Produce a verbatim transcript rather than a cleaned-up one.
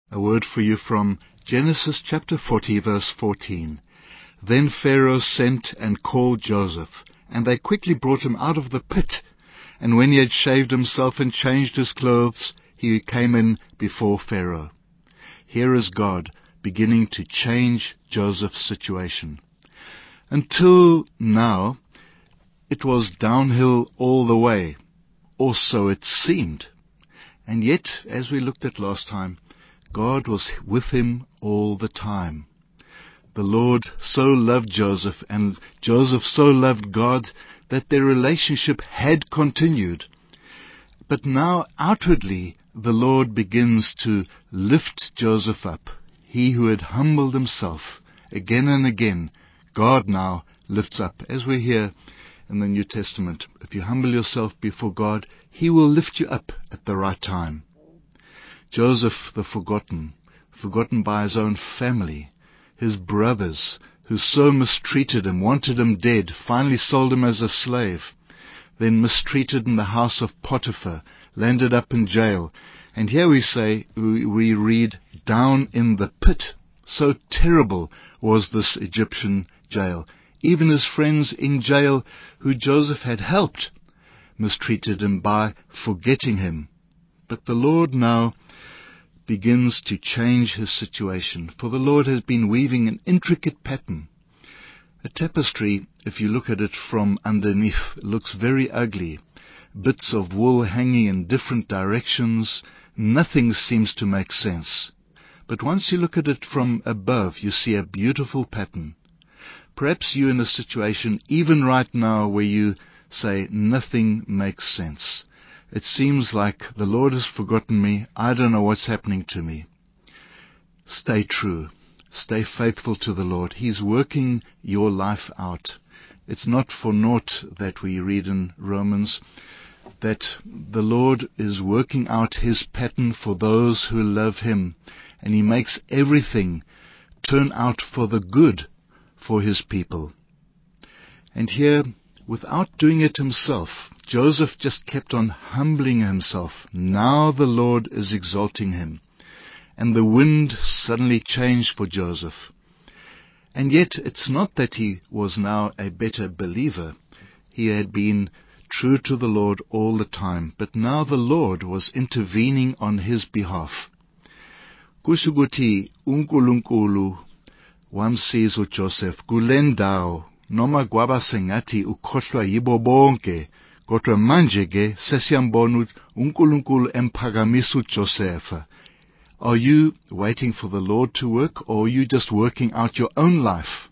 A word for you from Genesis chapter forty, verse fourteen. Then Pharaoh sent and called Joseph, and they quickly brought him out of the pit. And when he had shaved himself and changed his clothes, he came in before Pharaoh. Here is God beginning to change Joseph's situation. Until now, it was downhill all the way, or so it seemed. And yet, as we looked at last time, God was with him all the time. The Lord so loved Joseph, and Joseph so loved God, that their relationship had continued. But now, outwardly, the Lord begins to lift Joseph up. He who had humbled himself again and again, God now lifts up. As we hear in the New Testament, if you humble yourself before God, He will lift you up at the right time. Joseph the forgotten, forgotten by his own family, his brothers, who so mistreated him, wanted him dead, finally sold him as a slave, then mistreated in the house of Potiphar, landed up in jail. And here we say, we, we read, down in the pit. So terrible was this Egyptian jail. Even his friends in jail, who Joseph had helped, mistreated him by forgetting him. But the Lord now begins to change his situation, for the Lord has been weaving an intricate pattern. A tapestry, if you look at it from underneath, looks very ugly. Bits of wool hanging in different directions. Nothing seems to make sense. But once you look at it from above, you see a beautiful pattern. Perhaps you're in a situation, even right now, where you say, nothing makes sense. It seems like the Lord has forgotten me. I don't know what's happening to me. Stay true. Stay faithful to the Lord. He's working your life out. It's not for naught that we read in Romans that the Lord is working out His pattern for those who love Him. And He makes everything turn out for the good for His people. And here, without doing it himself, Joseph just kept on humbling himself. Now the Lord is exalting him. And the wind suddenly changed for Joseph. And yet it's not that he was now a better believer. He had been true to the Lord all the time. But now the Lord was intervening on his behalf. Kusho ukuthi uNkulunkulu wamsiza uJoseph kule ndawo, noma kwaba sengathi ukhohlwa yibo bonke, kodwa manje ke sesiyambona uNkulunkulu emphakamisa uJoseph. Are you waiting for the Lord to work, or are you just working out your own life?